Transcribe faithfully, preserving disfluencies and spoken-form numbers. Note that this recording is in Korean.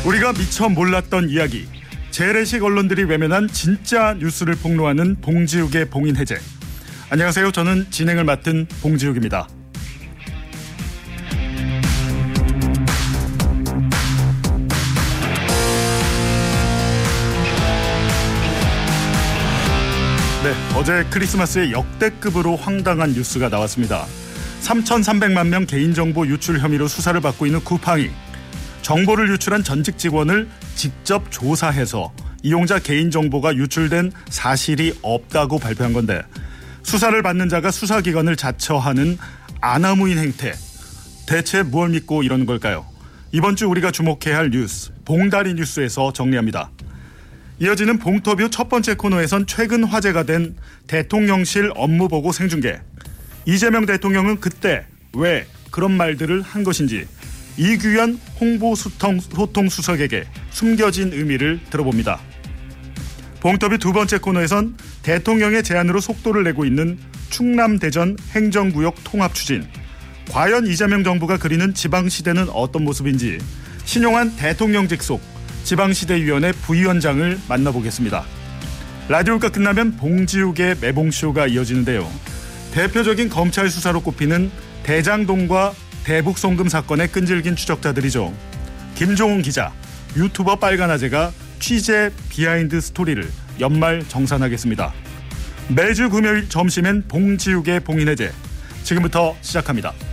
우리가 미처 몰랐던 이야기, 재래식 언론들이 외면한 진짜 뉴스를 폭로하는 봉지욱의 봉인해제. 안녕하세요. 저는 진행을 맡은 봉지욱입니다. 네, 어제 크리스마스에 역대급으로 황당한 뉴스가 나왔습니다. 삼천삼백만 명 개인정보 유출 혐의로 수사를 받고 있는 쿠팡이 정보를 유출한 전직 직원을 직접 조사해서 이용자 개인정보가 유출된 사실이 없다고 발표한 건데, 수사를 받는 자가 수사기관을 자처하는 아나무인 행태, 대체 무엇을 믿고 이러는 걸까요? 이번 주 우리가 주목해야 할 뉴스, 봉다리 뉴스에서 정리합니다. 이어지는 봉터뷰 첫 번째 코너에선 최근 화제가 된 대통령실 업무보고 생중계. 이재명 대통령은 그때 왜 그런 말들을 한 것인지 이규현 홍보소통수석에게 숨겨진 의미를 들어봅니다. 봉터뷰 두 번째 코너에선 대통령의 제안으로 속도를 내고 있는 충남-대전 행정구역 통합 추진. 과연 이재명 정부가 그리는 지방시대는 어떤 모습인지 신용한 대통령 직속 지방시대위원회 부위원장을 만나보겠습니다. 라디오가 끝나면 봉지욱의 매봉쇼가 이어지는데요. 대표적인 검찰 수사로 꼽히는 대장동과 대북송금 사건의 끈질긴 추적자들이죠. 김종훈 기자, 유튜버 빨간아재가 취재 비하인드 스토리를 연말 정산하겠습니다. 매주 금요일 점심엔 봉지욱의 봉인해제. 지금부터 시작합니다.